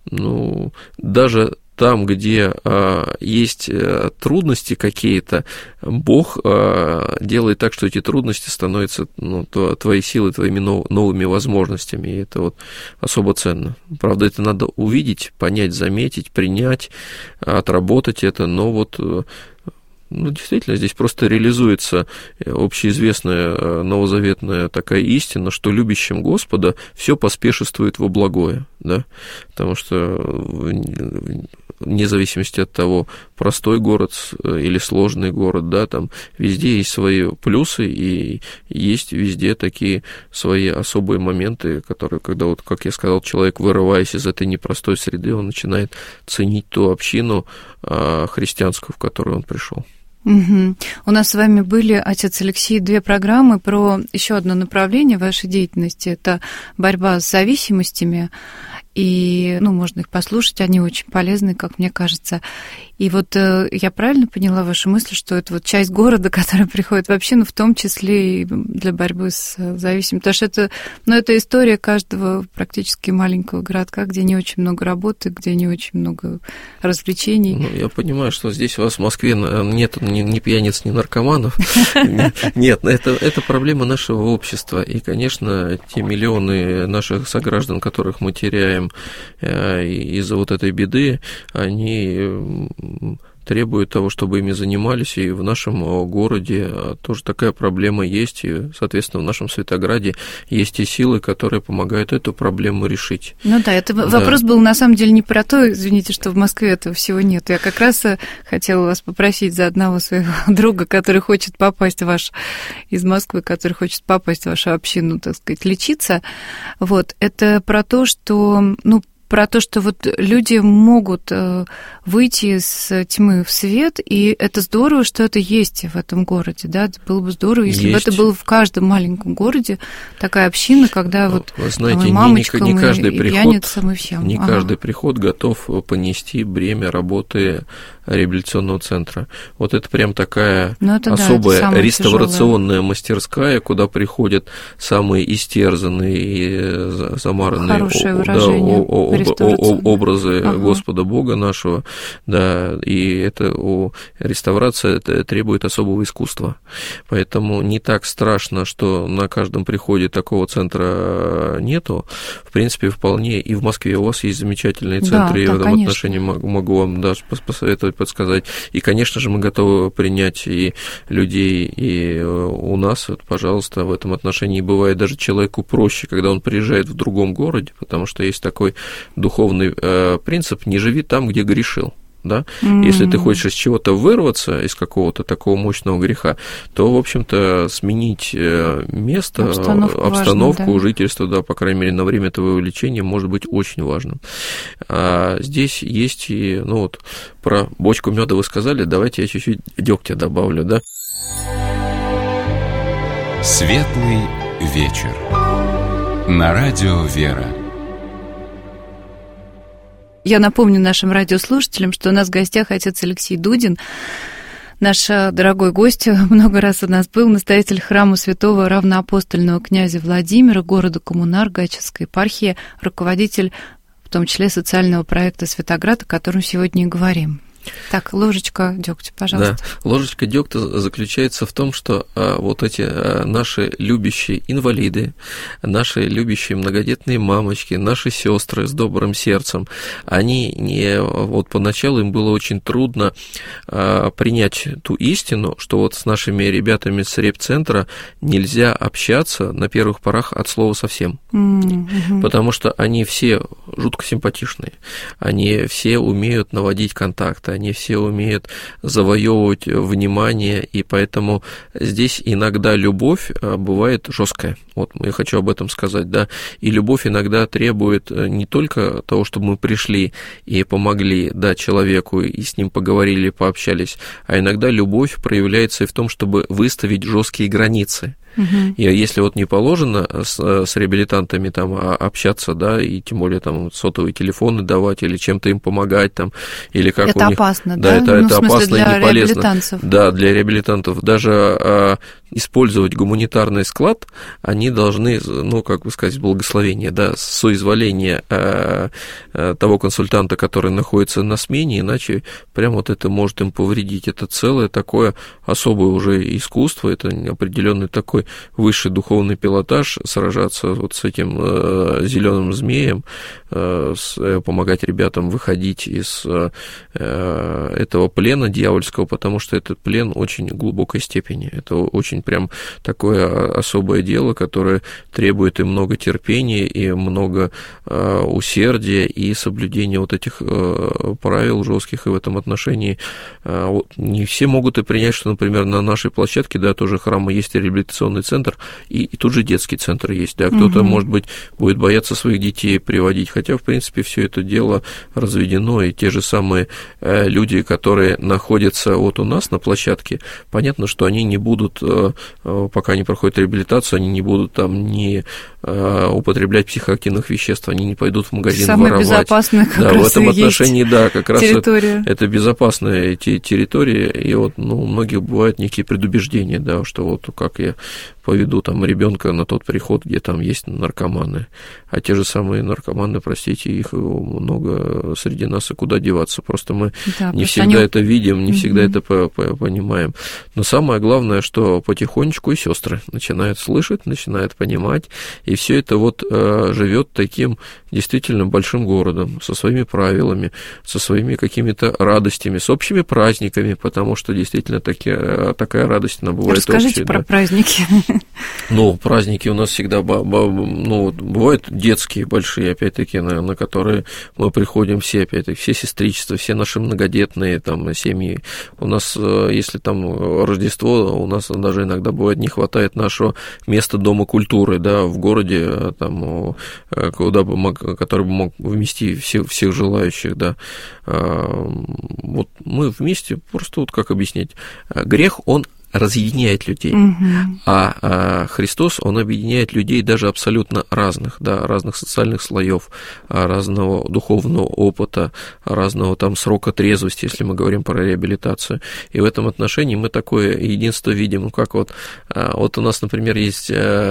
даже там, где есть трудности какие-то, Бог делает так, что эти трудности становятся твоей силой, твоими новыми возможностями, и это вот особо ценно. Правда, это надо увидеть, понять, заметить, принять, отработать это, но вот... действительно, здесь просто реализуется общеизвестная новозаветная такая истина, что любящим Господа все поспешествует во благое, да, потому что вне зависимости от того, простой город или сложный город, да, там везде есть свои плюсы и есть везде такие свои особые моменты, которые, когда, вот, как я сказал, человек, вырываясь из этой непростой среды, он начинает ценить ту общину христианскую, в которую он пришел. Угу. У нас с вами были, отец Алексей, 2 программы про еще одно направление вашей деятельности. Это борьба с зависимостями. И, можно их послушать, они очень полезны, как мне кажется. И вот я правильно поняла вашу мысль, что это вот часть города, которая приходит в общину, в том числе и для борьбы с зависимостью. Потому что это история каждого практически маленького городка, где не очень много работы, где не очень много развлечений. Я понимаю, что здесь у вас в Москве нет ни пьяниц, ни наркоманов. Нет, это проблема нашего общества. И, конечно, те миллионы наших сограждан, которых мы теряем из-за вот этой беды, они требуют того, чтобы ими занимались, и в нашем городе тоже такая проблема есть, и, соответственно, в нашем Святограде есть те силы, которые помогают эту проблему решить. Вопрос был, на самом деле, не про то, извините, что в Москве этого всего нет. Я как раз хотела вас попросить за одного своего друга, который хочет попасть из Москвы, который хочет попасть в вашу общину, так сказать, лечиться. Вот, это про то, что, вот люди могут выйти из тьмы в свет, и это здорово, что это есть в этом городе, да, это было бы здорово, если бы это было в каждом маленьком городе, такая община, когда вот вы знаете, и мамочкам, не каждый и пьяницам, и всем. Не каждый приход готов понести бремя работы реабилитационного центра. Вот это прям такая особая реставрационная мастерская, куда приходят самые истерзанные и замаранные образы Господа Бога нашего, да, и это реставрация это требует особого искусства. Поэтому не так страшно, что на каждом приходе такого центра нету. В принципе, вполне и в Москве у вас есть замечательные центры, я в этом отношении могу вам даже посоветовать, подсказать. И, конечно же, мы готовы принять и людей, и у нас, вот, пожалуйста, в этом отношении бывает даже человеку проще, когда он приезжает в другом городе, потому что есть такой духовный принцип «не живи там, где грешил». Да? Если ты хочешь из чего-то вырваться, из какого-то такого мощного греха, то, в общем-то, сменить место, обстановку важно, да. Жительства, да, по крайней мере, на время твоего лечения может быть очень важным. А здесь есть и, ну вот, про бочку меда вы сказали, давайте я чуть-чуть дегтя добавлю, да? Светлый вечер. На радио «Вера». Я напомню нашим радиослушателям, что у нас в гостях отец Алексей Дудин, наш дорогой гость, много раз у нас был, настоятель храма святого равноапостольного князя Владимира, города Коммунар, Гатчинской епархии, руководитель, в том числе, социального проекта «Светоград», о котором сегодня и говорим. Так, ложечка дегтя, пожалуйста. Да, ложечка дегтя заключается в том, что вот эти наши любящие инвалиды, наши любящие многодетные мамочки, наши сестры с добрым сердцем, они не вот поначалу им было очень трудно принять ту истину, что вот с нашими ребятами с реп-центра нельзя общаться на первых порах от слова совсем, потому что они все жутко симпатичные, они все умеют наводить контакты, они все умеют завоевывать внимание, и поэтому здесь иногда любовь бывает жесткая. Вот я хочу об этом сказать, да. И любовь иногда требует не только того, чтобы мы пришли и помогли, да, человеку, и с ним поговорили, пообщались, а иногда любовь проявляется и в том, чтобы выставить жесткие границы. И если вот не положено с реабилитантами там общаться, да, и тем более там сотовые телефоны давать или чем-то им помогать там, или как это у них... опасно, да? Это опасно и не полезно. Да, для реабилитантов. Даже использовать гуманитарный склад, они должны, ну, как бы сказать, благословение, да, соизволение того консультанта, который находится на смене, иначе прям вот это может им повредить. Это целое такое особое уже искусство, это определенный такой высший духовный пилотаж, сражаться вот с этим зеленым змеем, помогать ребятам выходить из этого плена дьявольского, потому что этот плен очень глубокой степени. Это очень прям такое особое дело, которое требует и много терпения, и много усердия, и соблюдения вот этих правил жестких, и в этом отношении не все могут и принять, что, например, на нашей площадке, да, тоже храма есть реабилитационный центр, и тут же детский центр есть, да, кто-то, может быть, будет бояться своих детей приводить, хотя, в принципе, все это дело разведено, и те же самые люди, которые находятся вот у нас на площадке, понятно, что они не будут, пока не проходят реабилитацию, они не будут там не употреблять психоактивных веществ, они не пойдут в магазин самая воровать. Безопасная, как да, раз в этом отношении, да, как раз это безопасные эти территории, и вот, ну, у многих бывают некие предубеждения, да, что вот как я поведу там ребенка на тот приход, где там есть наркоманы, а те же самые наркоманы, простите, их много среди нас, и куда деваться, просто мы не всегда это видим, не всегда это понимаем. Но самое главное, что потихонечку и сестры начинают слышать, начинают понимать, и все это вот живет таким действительно большим городом, со своими правилами, со своими какими-то радостями, с общими праздниками, потому что действительно такая радость, она бывает общая. Расскажите про праздники. Ну, праздники у нас всегда, ну, бывают детские большие, опять-таки, на которые мы приходим все, опять-таки, все сестричества, все наши многодетные там семьи. У нас, если там Рождество, у нас даже иногда бывает не хватает нашего места Дома культуры, да, в городе, там, который бы мог вместить всех желающих, да. Вот мы вместе, просто вот как объяснить, грех, он разъединяет людей. А Христос, Он объединяет людей даже абсолютно разных, да, разных социальных слоев, разного духовного опыта, разного там срока трезвости, если мы говорим про реабилитацию. И в этом отношении мы такое единство видим. Ну, как вот у нас, например, есть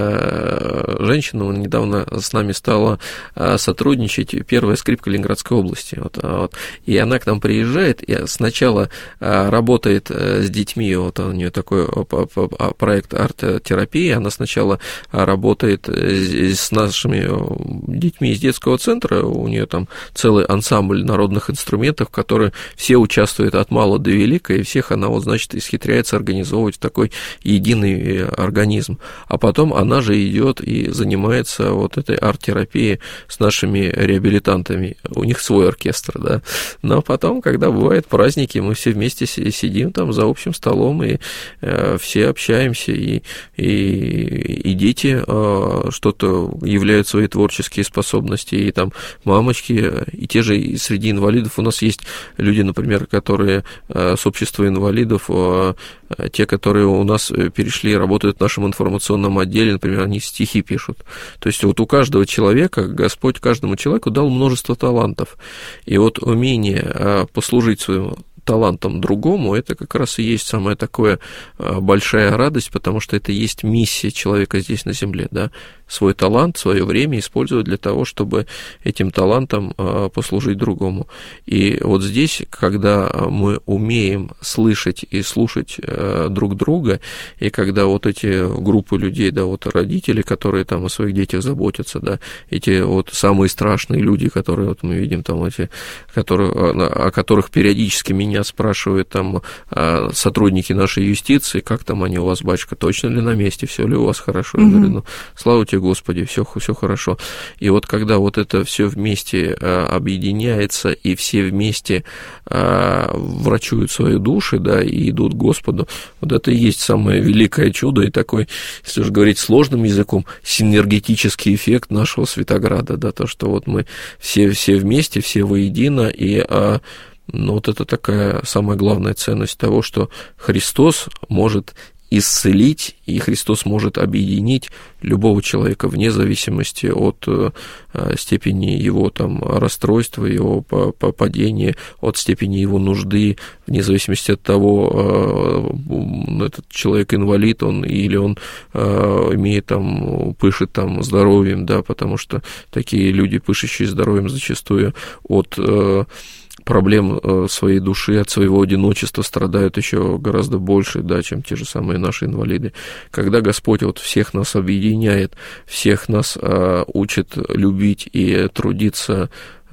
женщина, недавно с нами стала сотрудничать, первая скрипка Ленинградской области. И она к нам приезжает, и сначала работает с детьми, вот у нее такой проект арт-терапии, она сначала работает с нашими детьми из детского центра, у нее там целый ансамбль народных инструментов, в которые все участвуют от мала до велика, и всех она, вот, значит, исхитряется организовывать в такой единый организм. А потом она же идет и занимается вот этой арт-терапией с нашими реабилитантами. У них свой оркестр, да. Но потом, когда бывают праздники, мы все вместе сидим там за общим столом, и все общаемся, и дети что-то являют свои творческие способности, и там мамочки, и те же и среди инвалидов у нас есть люди, например, которые с общества инвалидов, те, которые у нас перешли, работают в нашем информационном отделе, например, они стихи пишут. То есть вот у каждого человека, Господь каждому человеку дал множество талантов, и вот умение послужить своему талантом другому, это как раз и есть самая такая большая радость, потому что это и есть миссия человека здесь на земле, да, свой талант, свое время использовать для того, чтобы этим талантом послужить другому. И вот здесь, когда мы умеем слышать и слушать друг друга, и когда вот эти группы людей, да, вот родители, которые там о своих детях заботятся, да, эти вот самые страшные люди, которые вот мы видим там эти, о которых периодически меня спрашивают там сотрудники нашей юстиции, как там они у вас, батюшка, точно ли на месте, все ли у вас хорошо? Я говорю, ну, слава тебе, Господи, все хорошо. И вот когда вот это все вместе объединяется, и все вместе врачуют свои души, да, и идут к Господу, вот это и есть самое великое чудо, и такой, если уж говорить сложным языком, синергетический эффект нашего Святограда, да, то, что вот мы все вместе, все воедино, и ну, вот это такая самая главная ценность того, что Христос может исцелить, и Христос может объединить любого человека вне зависимости от степени его там расстройства, его падения, от степени его нужды, вне зависимости от того, этот человек инвалид, он или он имеет там, пышет там здоровьем, да, потому что такие люди, пышущие здоровьем, зачастую от проблем своей души, от своего одиночества страдают еще гораздо больше, да, чем те же самые наши инвалиды. Когда Господь вот всех нас объединяет, всех нас учит любить и трудиться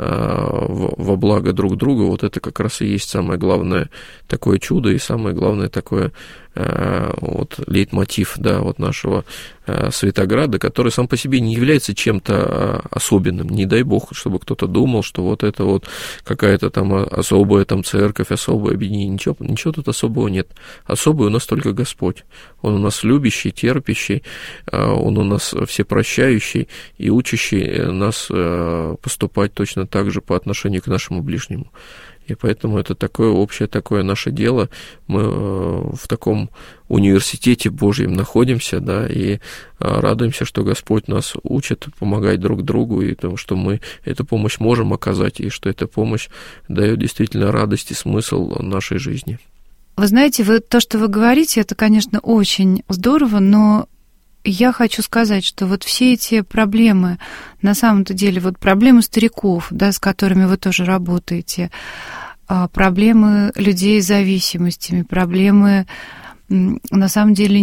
во благо друг друга, вот это как раз и есть самое главное такое чудо и самое главное такое вот лейтмотив, да, вот нашего Святограда, который сам по себе не является чем-то особенным. Не дай Бог, чтобы кто-то думал, что вот это вот какая-то там особая там церковь, особое объединение. Ничего тут особого нет. Особый у нас только Господь. Он у нас любящий, терпящий, Он у нас всепрощающий и учащий нас поступать точно так же по отношению к нашему ближнему. И поэтому это такое общее такое наше дело. Мы в таком университете Божьем находимся, да, и радуемся, что Господь нас учит помогать друг другу, и тому, что мы эту помощь можем оказать, и что эта помощь дает действительно радость и смысл нашей жизни. Вы знаете, то, что вы говорите, это, конечно, очень здорово, но я хочу сказать, что вот все эти проблемы, на самом-то деле, вот проблемы стариков, да, с которыми вы тоже работаете, проблемы людей с зависимостями, проблемы, на самом деле,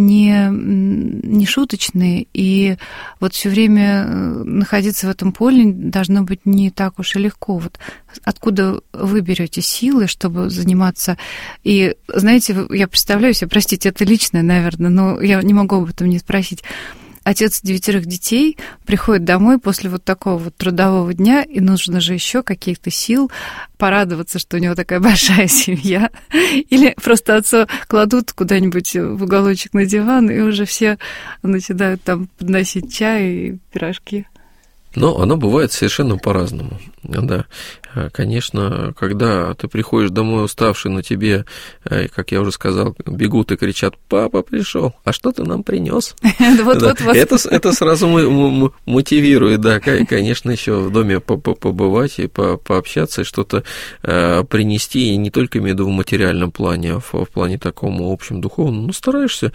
не шуточные, и вот все время находиться в этом поле должно быть не так уж и легко. Вот откуда вы берете силы, чтобы заниматься? И, знаете, я представляю себе, простите, это личное, наверное, но я не могу об этом не спросить. Отец 9 детей приходит домой после вот такого вот трудового дня, и нужно же еще каких-то сил порадоваться, что у него такая большая семья. Или просто отца кладут куда-нибудь в уголочек на диван, и уже все начинают там подносить чай и пирожки. Но оно бывает совершенно по-разному. Да. Конечно, когда ты приходишь домой уставший, на тебе, как я уже сказал, бегут и кричат: «Папа пришел, а что ты нам принес?» Это сразу мотивирует, да, конечно, еще в доме побывать и пообщаться, и что-то принести, и не только имею в виду в материальном плане, а в плане таком общем духовном. Ну, стараешься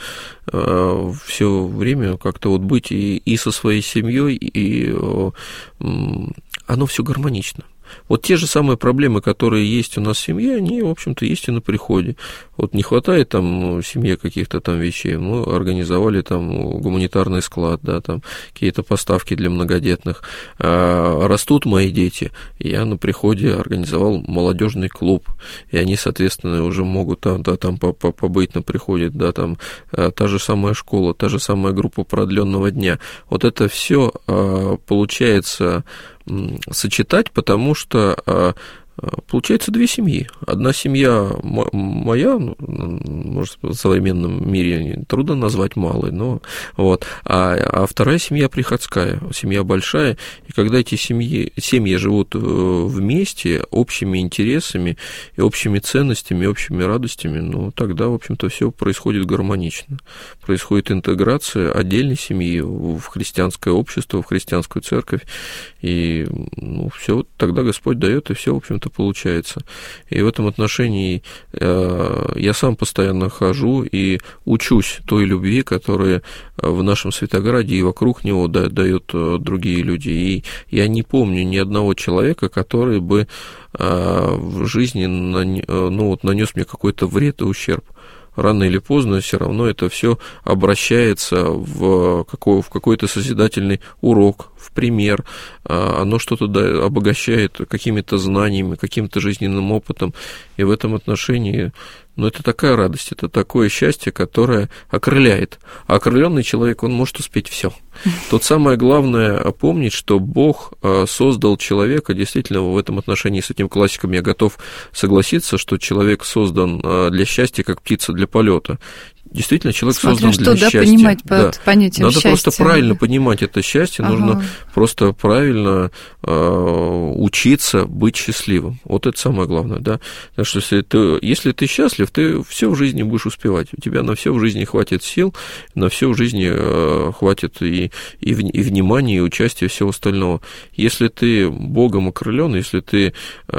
все время как-то вот быть и со своей семьей, и оно все гармонично. Вот те же самые проблемы, которые есть у нас в семье, они, в общем-то, есть и на приходе. Вот не хватает там в семье каких-то там вещей, мы организовали там гуманитарный склад, да, там какие-то поставки для многодетных. Растут мои дети, я на приходе организовал молодежный клуб, и они, соответственно, уже могут там побыть на приходе, да, там та же самая школа, та же самая группа продленного дня. Вот это все получается сочетать, потому что получается две семьи. Одна семья моя, может, в современном мире трудно назвать малой, но вот, а вторая семья приходская, семья большая, и когда эти семьи живут вместе, общими интересами и общими ценностями, общими радостями, ну, тогда, в общем-то, все происходит гармонично. Происходит интеграция отдельной семьи в христианское общество, в христианскую церковь, и все тогда Господь дает, и все, в общем-то, получается. И в этом отношении я сам постоянно хожу и учусь той любви, которая в нашем Святограде и вокруг него дают другие люди. И я не помню ни одного человека, который бы в жизни нанес мне какой-то вред и ущерб. Рано или поздно все равно это все обращается в какой-то созидательный урок, в пример. Оно что-то обогащает какими-то знаниями, каким-то жизненным опытом. И в этом отношении, это такая радость, это такое счастье, которое окрыляет. А окрыленный человек, он может успеть все. Тут самое главное помнить, что Бог создал человека, действительно, в этом отношении с этим классиком я готов согласиться, что человек создан для счастья, как птица для полета. Действительно, человек создан для счастья. Понимать под понятием Надо счастья. Просто правильно понимать это счастье, нужно просто правильно учиться быть счастливым. Вот это самое главное, да. Так что если ты счастлив, ты все в жизни будешь успевать. У тебя на все в жизни хватит сил, на все в жизни хватит и внимания, и участия, и всего остального. Если ты Богом окрылен, если ты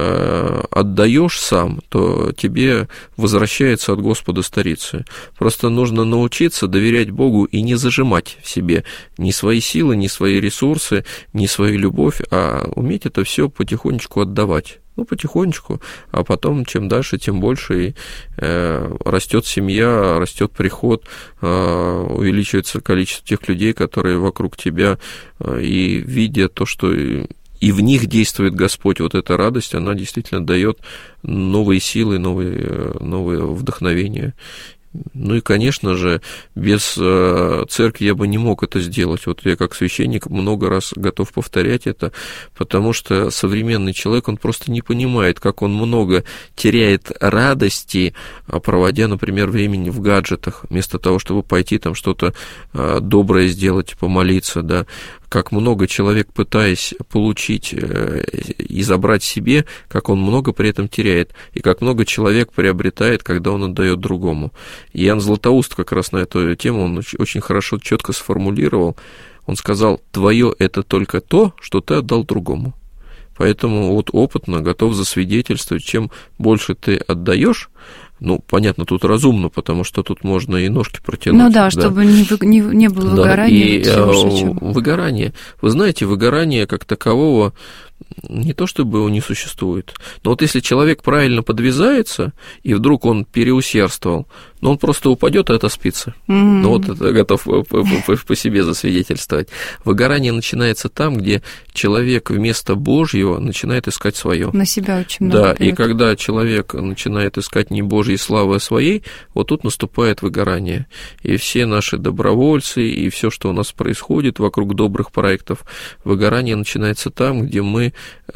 отдаешь сам, то тебе возвращается от Господа старицы. Просто нужно научиться доверять Богу и не зажимать в себе ни свои силы, ни свои ресурсы, ни свою любовь, а уметь это все потихонечку отдавать. Потихонечку, а потом, чем дальше, тем больше и растет семья, растет приход, увеличивается количество тех людей, которые вокруг тебя, и видя то, что и в них действует Господь, вот эта радость, она действительно дает новые силы, новые вдохновения. И, конечно же, без церкви я бы не мог это сделать. Вот я как священник много раз готов повторять это, потому что современный человек, он просто не понимает, как он много теряет радости, проводя, например, времени в гаджетах, вместо того, чтобы пойти там что-то доброе сделать, помолиться, да. Как много человек, пытаясь получить и забрать себе, как он много при этом теряет, и как много человек приобретает, когда он отдает другому. И Иоанн Златоуст как раз на эту тему, он очень хорошо, четко сформулировал, он сказал: «Твое – это только то, что ты отдал другому». Поэтому вот опытно готов засвидетельствовать, чем больше ты отдаешь, понятно, тут разумно, потому что тут можно и ножки протянуть. Чтобы не было выгорания. Выгорание. Вы знаете, выгорание как такового не то чтобы его не существует, но вот если человек правильно подвязается, и вдруг он переусердствовал, он просто упадет и отоспится. Это готов по себе засвидетельствовать. Выгорание начинается там, где человек вместо Божьего начинает искать свое. На себя очень много. Да, и когда человек начинает искать не Божьей славы, а своей, вот тут наступает выгорание. И все наши добровольцы, и все, что у нас происходит вокруг добрых проектов, выгорание начинается там, где мы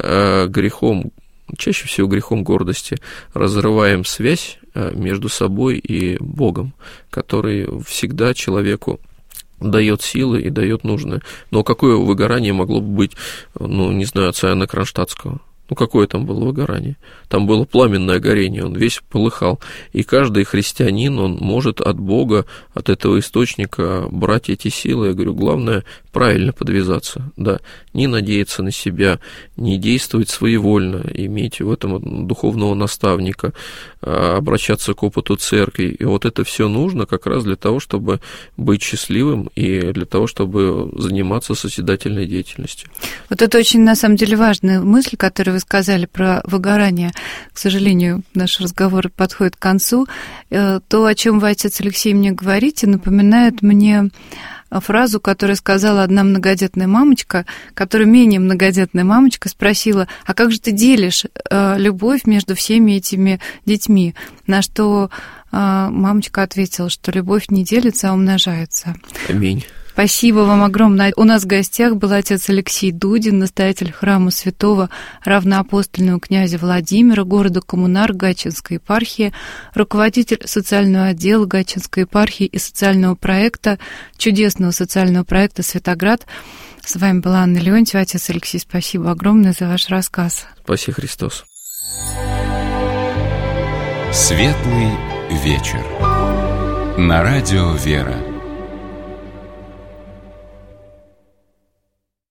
чаще всего грехом гордости разрываем связь между собой и Богом, который всегда человеку дает силы и дает нужное. Но какое выгорание могло бы быть, не знаю, отца Иоанна Кронштадтского? Какое там было выгорание? Там было пламенное горение, он весь полыхал. И каждый христианин, он может от Бога, от этого источника брать эти силы. Я говорю, главное правильно подвязаться, да, не надеяться на себя, не действовать своевольно, иметь в этом духовного наставника, обращаться к опыту церкви. И вот это все нужно как раз для того, чтобы быть счастливым и для того, чтобы заниматься созидательной деятельностью. Вот это очень, на самом деле, важная мысль, которую вы сказали про выгорание. К сожалению, наш разговор подходит к концу. То, о чем вы, отец Алексей, мне говорите, напоминает мне фразу, которую сказала одна многодетная мамочка, которая менее многодетная мамочка спросила: а как же ты делишь любовь между всеми этими детьми? На что мамочка ответила, что любовь не делится, а умножается. Аминь. Спасибо вам огромное. У нас в гостях был отец Алексей Дудин, настоятель храма святого равноапостольного князя Владимира, города Коммунар Гатчинской епархии, руководитель социального отдела Гатчинской епархии и социального проекта, чудесного социального проекта «Светоград». С вами была Анна Леонтьева. Отец Алексей, спасибо огромное за ваш рассказ. Спаси Христос. Светлый вечер. На радио «Вера».